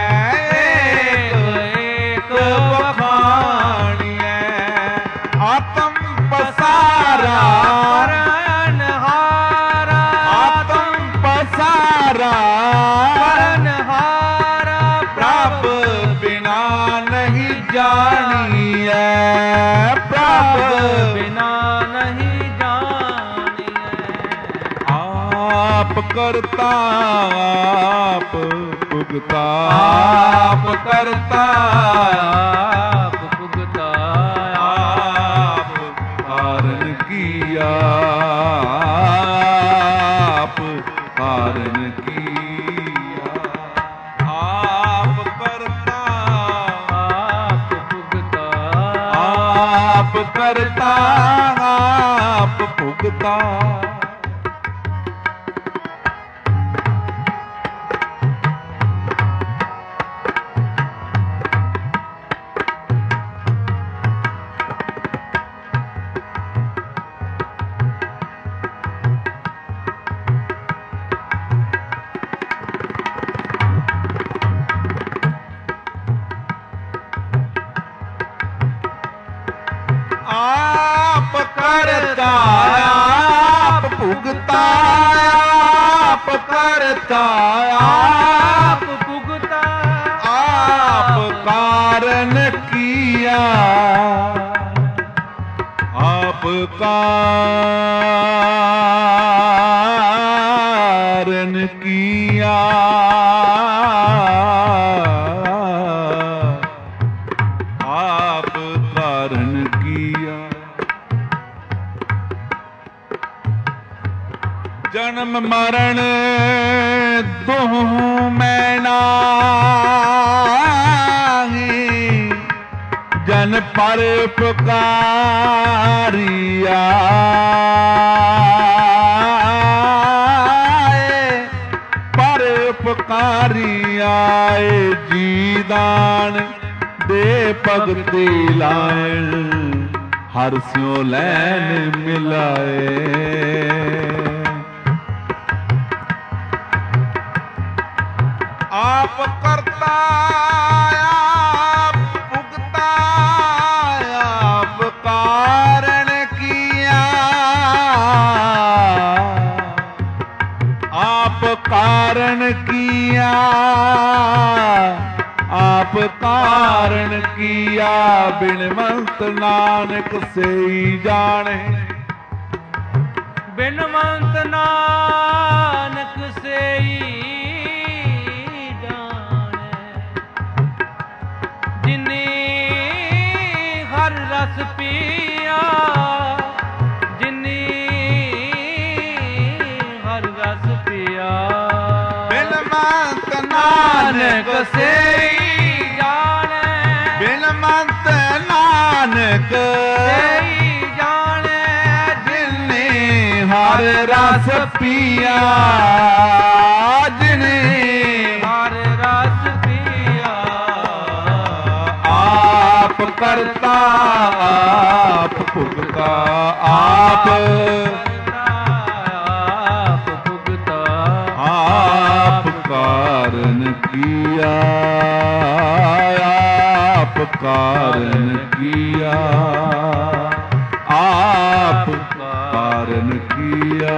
एक एक बखानिए। आत्म पसारा करनहारा, आत्म पसारा करनहारा, प्रभ बिना नहीं जानिए, प्रभ बिना नहीं जानिए। आप करता आप भुगता, आप करता आप भुगता, आप कारण किया, आप कारण किया, आप करता आप भुगता, आप करता आप भुगता। ਕਰਤਾ ਆਪ ਭੁਗਤਾ ਆਪ ਕਰਤਾ ਆਪ ਭੁਗਤਾ ਆਪ ਕਾਰਨ ਕੀਆ ਆਪ ਕਾਰਨ ਕੀਆ ਆਪ ਕਾਰਨ ਕੀਆ ਜਨਮ ਮਰਨ ਦੋਹ ਮੈਂ ਨਾਹੀ ਜਨ ਪਰ ਪੁਕਾਰਿਆ ਪਰ ਪੁਕਾਰਿਆ ਜੀ ਦਾਨ ਦੇ ਭਗਤੀ ਲਾਇਣ ਹਰ ਸਿਉ ਲੈਨ ਮਿਲਾਏ ਆਪ ਕਰਤਾ ਆਪ ਭੁਗਤਾ ਆਪ ਕਾਰਨ ਕੀਆ ਆਪ ਕਾਰਨ ਕੀਆ ਆਪ ਕਾਰਨ ਕੀਆ ਬਿਨਵੰਤ ਨਾਨਕ ਸਈ ਜਾਣੇ ਬਿਨਵੰਤ ਨਾਨਕ ਸਈ ਰਸ ਪੀਆ ਜਿਨੀ ਹਰ ਰਸ ਪੀਆ ਬਿਨਵੰਤ ਨਾਨਕ ਸਈ ਜਾਣੈ ਬਿਨਵੰਤ ਨਾਨਕ ਸਈ ਜਾਣੈ ਜਿਨੀ ਹਰ ਰਸ ਪੀਆ ਜਿਨੀ ਹਰ ਰਸ ਪੀਆ ਆਪ ਕਰਤਾ ਆਪ ਭੁਗਤਾ ਆਪ ਭੁਗਤਾ ਆਪ ਕਾਰਨ ਕੀਆ ਆਪ ਕਾਰਨ ਕੀਆ ਆਪ ਕਾਰਨ ਕੀਆ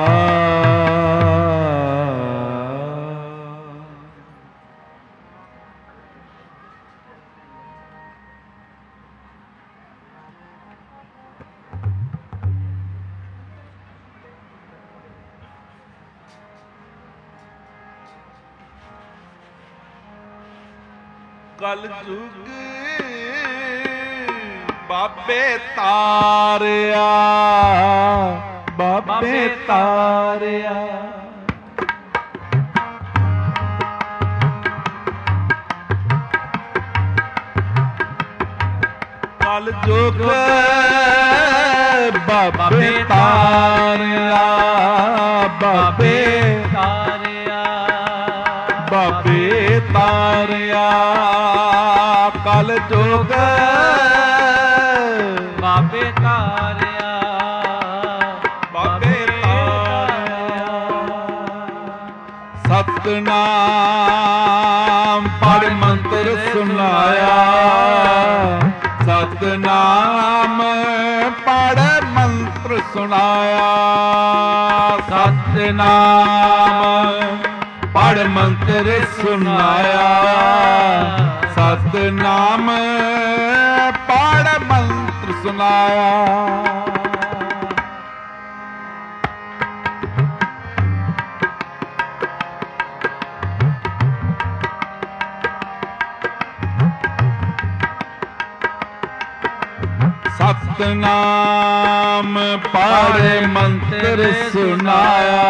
ਕਲ ਜੁਗ ਬਾਬੇ ਤਾਰਿਆ ਬਾਬੇ ਤਾਰਿਆ ਕਲ ਜੁਗ ਬਾਬੇ ਤਾਰਿਆ ਬਾਬੇ ਤਾਰਿਆ ਬਾਬੇ ਤਾਰਿਆ ਕਲ ਜੁਗ ਬਾਬੇ ਤਾਰਿਆ ਬਾਬੇ ਤਾਰਿਆ ਸਤਨਾਮ ਪੜ ਮੰਤਰ ਸੁਨਾਇਆ ਸਤਨਾਮ ਪੜ ਮੰਤਰ ਸੁਨਾਇਆ ਸਤਨਾਮ ਪੜ ਮੰਤਰ ਸੁਨਾਇਆ ਸਤਨਾਮ ਪੜ ਮੰਤਰ ਸੁਨਾਇਆ ਸਤਨਾਮ ਪੜ ਮੰਤਰ ਸੁਨਾਇਆ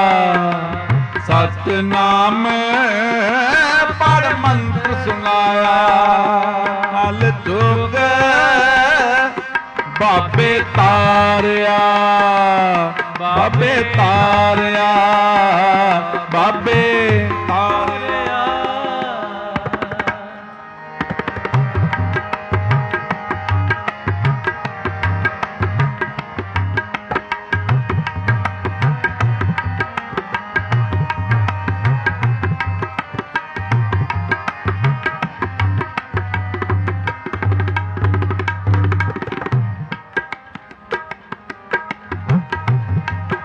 ਸਤਨਾਮ ਪੜ ਮੰਤਰ ਸੁਨਾਇਆ ਕਲ ਜੁਗ ਬਾਬੇ ਤਾਰਿਆ ਬਾਬੇ ਤਾਰਿਆ ਬਾਬੇ ਤਾਰਿਆ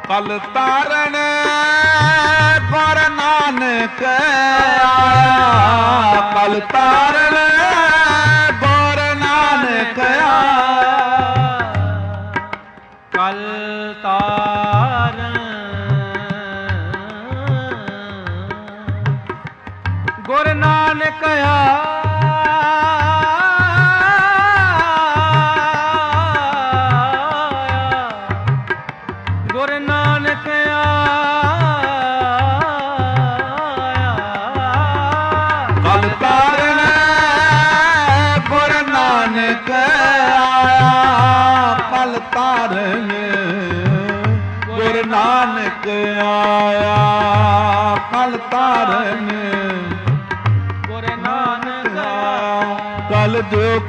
ਕਲ ਤਾਰਨ ਗੁਰ ਨਾਨਕ ਆਇਆ, ਕਲ ਤਾਰਨ ਗੁਰ ਨਾਨਕ ਆਇਆ, ਕਲ ਤਾਰਨ ਗੁਰ ਨਾਨਕ ਆਇਆ, ਗੁਰ ਨਾਨਕ ਆਇਆ, ਕਲ ਤਾਰਨ ਗੁਰ ਨਾਨਕ ਆਇਆ, ਕਲ ਤਾਰਨ ਗੁਰ ਨਾਨਕ ਆਇਆ, ਕਲ ਤਾਰਨ ਗੁਰ ਨਾਨਕ ਆਇਆ, ਕਲ ਜੁਗ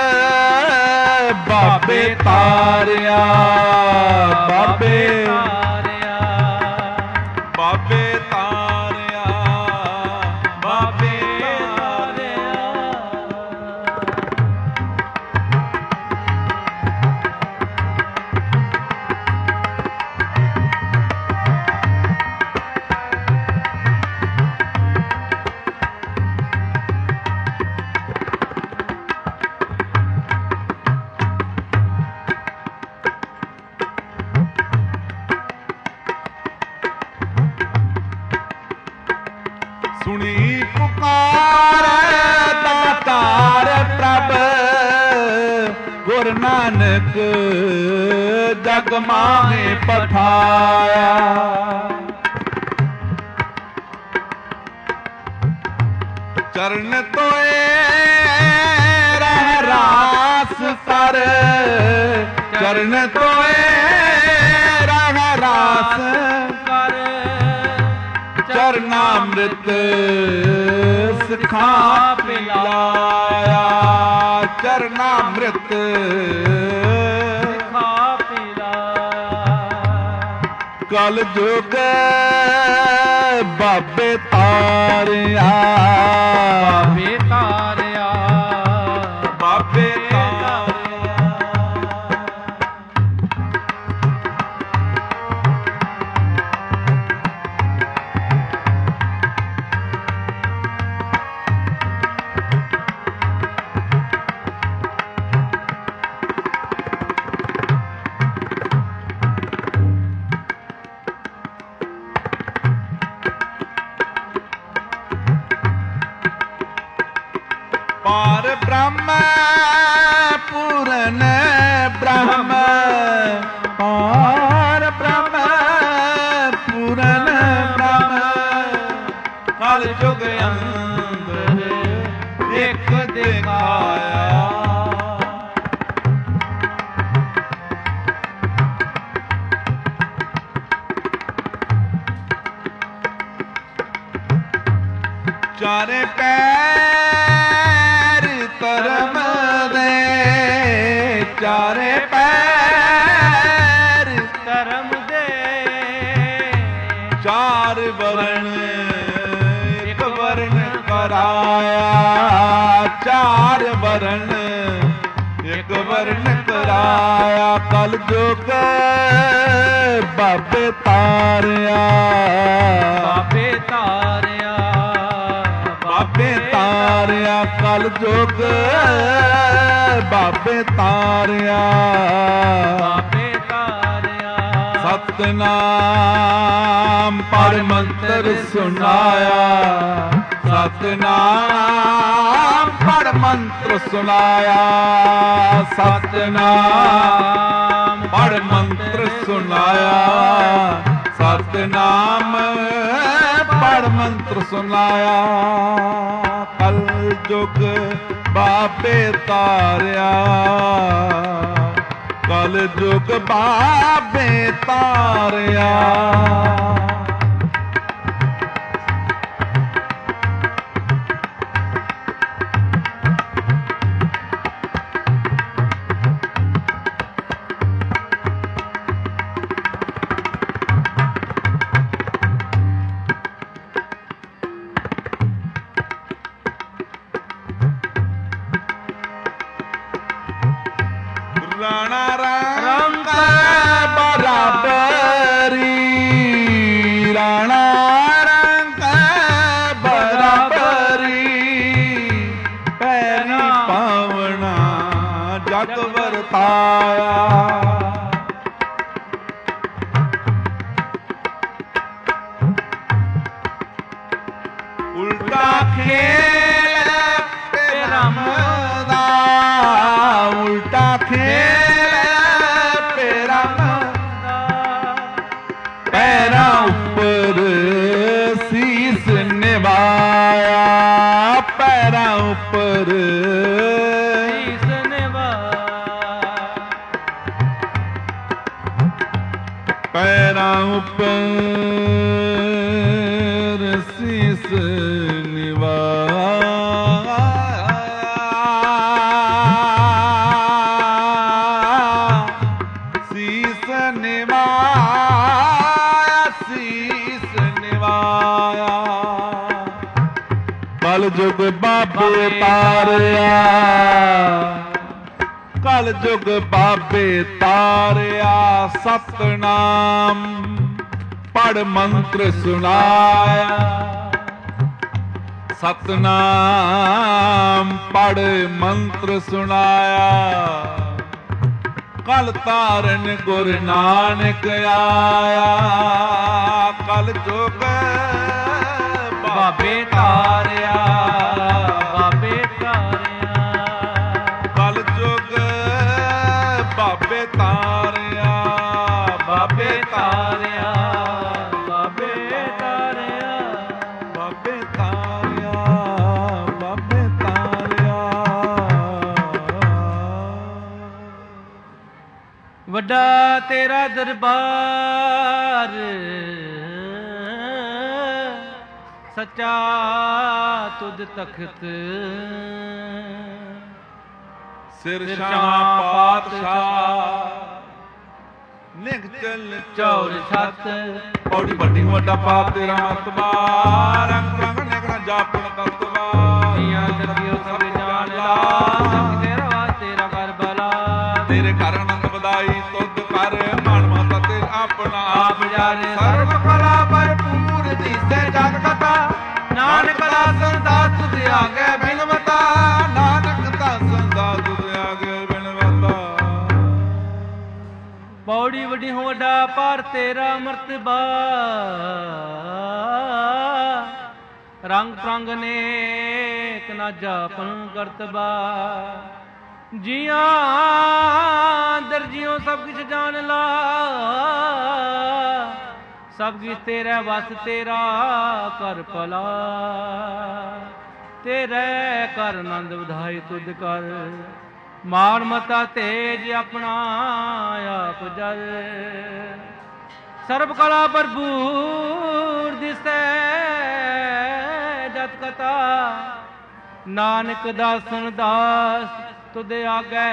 ਬਾਬੇ ਤਾਰਿਆ, ਬਾਬੇ ਤਾਰਿਆ, ਬਾਬੇ ਤਾਰਿਆ, ਬਾਬੇ ਤਾਰਿਆ। ਸੁਣੀ ਪੁਕਾਰ ਦਾਤਾਰ ਪ੍ਰਭ, ਗੁਰ ਨਾਨਕ ਜਗ ਮਾਹੇ ਪਠਾਇਆ, ਚਰਨ ਤੋਏ ਰਹਿ ਰਾਸ ਕਰ, ਚਰਨ ਤੋਏ ਰਹਿ ਰਾਸ ਕਰ, ਚਰਨਾਮ੍ਰਿਤ ਸਿਖਾ ਪਿਲਾਇਆ, ਚਰਨਾਮ੍ਰਿਤ ਸਿਖਾ ਪਿਲਾਇਆ, ਕਲ ਜੁਗ ਬਾਬੇ ਤਾਰਿਆ, ਬਾਬੇ ਤਾਰਿਆ, ਬਾਬੇ ਤਾਰਿਆ। ਪਾਰ ਬ੍ਰਹਮ ਪੂਰਨ ਬ੍ਰਹਮ, ਪਾਰ ਬ੍ਰਹਮ ਪੂਰਨ ਬ੍ਰਹਮ, ਕਲ ਜੁਗ ਅੰਦਰ ਇੱਕ ਦਿਖਾਇਆ, ਚਾਰੇ ਪੈਰ ਧਰਮ ਦੇ, ਚਾਰੇ ਪੈਰ ਧਰਮ ਦੇ, ਚਾਰ ਵਰਨ ਇੱਕ ਵਰਨ ਕਰਾਇਆ, ਚਾਰ ਵਰਨ ਇੱਕ ਵਰਨ ਕਰਾਇਆ, ਕਲ ਜੁਗ ਬਾਬੇ ਤਾਰਿਆ, ਬਾਬੇ ਤਾਰਿਆ, ਬਾਬੇ ਤਾਰਿਆ, ਕਲ ਜੁਗ ਬਾਬੇ ਤਾਰਿਆ, ਬਾਬੇ ਤਾਰਿਆ, ਸਤਨਾਮ ਪਰ ਮੰਤਰ ਸੁਨਾਇਆ, ਸਤਨਾਮ ਪਰ ਮੰਤਰ ਸੁਨਾਇਆ, ਸਤਨਾਮ ਪਰ ਮੰਤਰ ਸੁਨਾਇਆ, ਸਤਨਾਮ ਪਰ ਮੰਤਰ ਸੁਨਾਇਆ, ਕਲ ਜੁਗ ਬਾਬੇ ਤਾਰਿਆ, ਕਲ ਜੁਗ ਬਾਬੇ ਤਾਰਿਆ। ਰਾਣਾ ਰੰਗ ਬਰਾਬਰੀ ਪੈਰਾਂ ਉੱਪਰ ਸੀਸ ਨਿਵਾਇਆ ਪੈਰਾਂ ਉੱਪਰ ਸੀਸ ਨਿਵਾਇਆ ਸੀਸ ਨਿਵਾਇਆ ਸੀਸ ਨਿਵਾਇਆ ਕਲ ਜੁਗ ਬਾਬੇ ਤਾਰਿਆ ਕਲ ਜੁਗ ਬਾਬੇ ਤਾਰਿਆ ਸਤਨਾਮ ਪੜ ਮੰਤਰ ਸੁਣਾਇਆ ਸਤਨਾਮ ਪੜ ਮੰਤਰ ਸੁਣਾਇਆ ਕਲ ਤਾਰਨ ਗੁਰ ਨਾਨਕ ਆਇਆ ਕਲ ਜੁਗ ਬਾਬੇ ਤਾਰਿਆ ਬਾਬੇ ਤਾਰਿਆ ਕਲ ਜੁਗ ਬਾਬੇ ਤਾਰਿਆ ਬਾਬੇ ਤਾਰਿਆ ਬਾਬੇ ਤਾਰਿਆ ਬਾਬੇ ਤਾਰਿਆ ਬਾਬੇ ਤਾਰਿਆ ਵੱਡਾ ਤੇਰਾ ਦਰਬਾਰ ਸੱਚਾ ਤੁਧ ਤਖਤ ਸਿਰ ਸ਼ਾਹ ਪਾਤਸ਼ਾਹ ਨਿਖ ਚਲ ਚੌਰ ਛੱਤ ਔੜੀ ਵੱਡੀ ਵੱਡਾ ਪਾਪ ਤੇਰਾ ਮਤਬਾ ਰੰਗ ਰੰਗ ਨਿਕਣਾ ਜਾਪਣ ਤਤਵਾ ਦੀਆਂ ਦਰਗਿਓ ਸਭ ਜਾਣ ਲਾ ਸਭ ਤੇਰਾ ਵਾਸ ਤੇਰਾ ਕਰ ਬਲਾ ਤੇਰੇ ਘਰ ਆਨੰਦ ਵਧਾਈ ਤੁਧ ਕਰ ਮਨ ਮਾਤਾ ਤੇ ਆਪਣਾ ਆਪ ਜਾਣੇ ਸਰਬ ਕਲਾ ਭਰਪੂਰ ਦਿਸੇ ਜਗ ਕਥਾ ਨਾਨਕ ਦਾ ਸੰਦਾ ਤੁਧ ਆਗੇ ਬਿਨਵਤਾ ਨਾਨਕ ਦਾ ਸੰਦਾ ਤੁਧ ਆਗੇ ਬਿਨਵਤਾ ਪੌੜੀ ਵੱਡੀ ਹੋ ਵੱਡਾ ਪਰ ਤੇਰਾ ਮਰਤਬਾ ਰੰਗ ਪ੍ਰੰਗ ਨੇਕ ਨਾ ਜਾਪਨ ਕਰਤਬਾ ਜੀਆਂ ਦਰਜੀਓ ਸਭ ਕੁਛ ਜਾਣ ਲਾ ਸਭ ਕੁਛ ਤੇਰਾ ਵਸ ਤੇਰਾ ਕਰ ਭਲਾ ਤੇਰੇ ਕਰ ਆਨੰਦ ਵਧਾਈ ਤੁਧ ਕਰ ਮਾਨ ਮਤਾ ਤੇਜ ਆਪਣਾ ਆਪ ਜਲ ਸਰਬ ਕਲਾ ਭਰਪੂਰ ਦਿਸੈ ਜਤ ਕਥਾ ਨਾਨਕ ਦਾਸਨ ਦਾਸ ਤੁਧ ਆਗੇ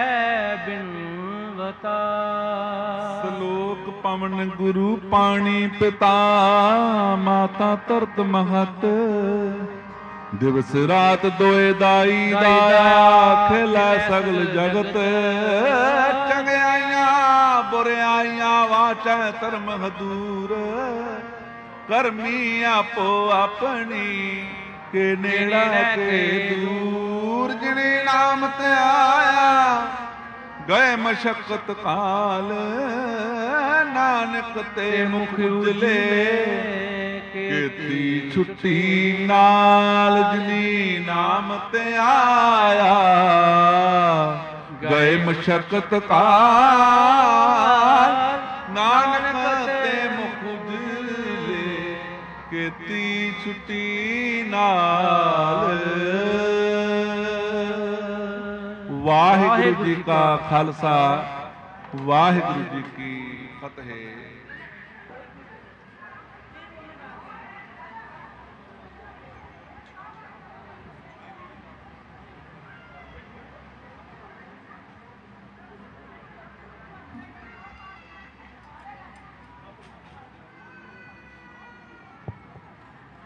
ਬਿਨਵਤਾ ਸ਼ਲੋਕ ਪਵਨ ਗੁਰੂ ਪਾਣੀ ਪਿਤਾ ਮਾਤਾ ਤਰਤ ਮਹਤ ਦਿਵਸ ਰਾਤ ਦੋਏ ਦਾਈ ਦਾਇਆ ਖਿਲਾ ਸਗਲ ਜਗਤ ਚੰਗਿਆਈਆਂ ਬੁਰਿਆਈਆਂ ਵਾਚੈ ਧਰਮ ਹਦੂਰ ਕਰਮੀ ਆਪੋ ਆਪਣੀ ਕੇ ਨੇੜਾ ਕੇ ਦੂਰ ਜਿਨੇ ਨਾਮ ਤੇ ਆਇਆ ਗਏ ਮਸ਼ਕਤ ਕਾਲ ਨਾਨਕ ਤੇ ਮੁਖ ਉਜਲੇ ਕੀਤੀ ਛੁੱਟੀ ਨਾਲ ਜਿਨੀ ਨਾਮ ਤੇ ਆਇਆ ਗਏ ਮਸ਼ਕਤ ਕਾਲ ਨਾਨਕ ਤੇ ਮੁਖ ਉਜਲੇ ਕੀਤੀ ਛੁੱਟੀ ਨਾਲ ਵਾਹਿਗੁਰੂ ਜੀ ਕਾ ਖਾਲਸਾ ਵਾਹਿਗੁਰੂ ਜੀ ਕੀ ਫਤਿਹ।